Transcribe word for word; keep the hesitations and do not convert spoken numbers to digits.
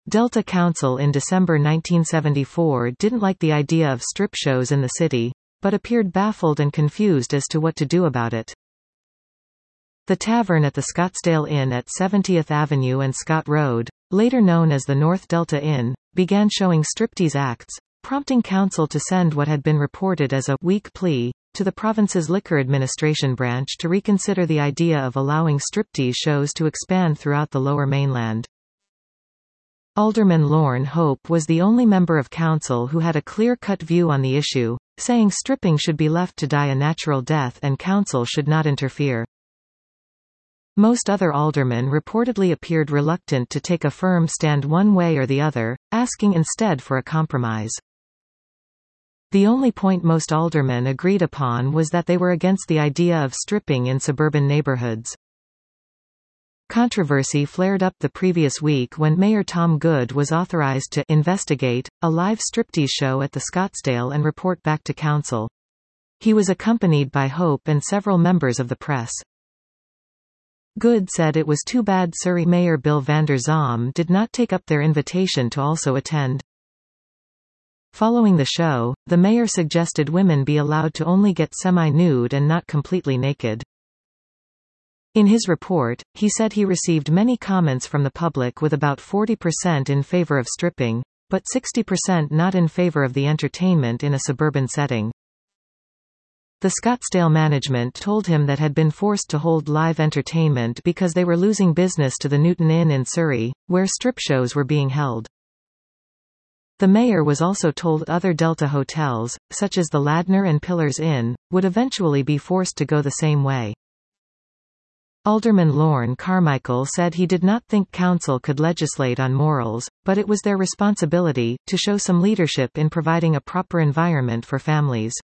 Delta Council in December nineteen seventy-four didn't like the idea of strip shows in the city, but appeared baffled and confused as to what to do about it. The tavern at the Scottsdale Inn at seventieth Avenue and Scott Road, later known as the North Delta Inn, began showing striptease acts, prompting council to send what had been reported as a weak plea to the province's liquor administration branch to reconsider the idea of allowing striptease shows to expand throughout the Lower Mainland. Alderman Lorne Hope was the only member of council who had a clear-cut view on the issue, saying stripping should be left to die a natural death and council should not interfere. Most other aldermen reportedly appeared reluctant to take a firm stand one way or the other, asking instead for a compromise. The only point most aldermen agreed upon was that they were against the idea of stripping in suburban neighborhoods. Controversy flared up the previous week when Mayor Tom Good was authorized to investigate a live striptease show at the Scottsdale and report back to council. He was accompanied by Hope and several members of the press. Good said it was too bad Surrey Mayor Bill Vander Zalm did not take up their invitation to also attend. Following the show, the mayor suggested women be allowed to only get semi-nude and not completely naked. In his report, he said he received many comments from the public with about forty percent in favor of stripping, but sixty percent not in favor of the entertainment in a suburban setting. The Scottsdale management told him that had been forced to hold live entertainment because they were losing business to the Newton Inn in Surrey, where strip shows were being held. The mayor was also told other Delta hotels, such as the Ladner and Pillars Inn, would eventually be forced to go the same way. Alderman Lorne Carmichael said he did not think council could legislate on morals, but it was their responsibility to show some leadership in providing a proper environment for families.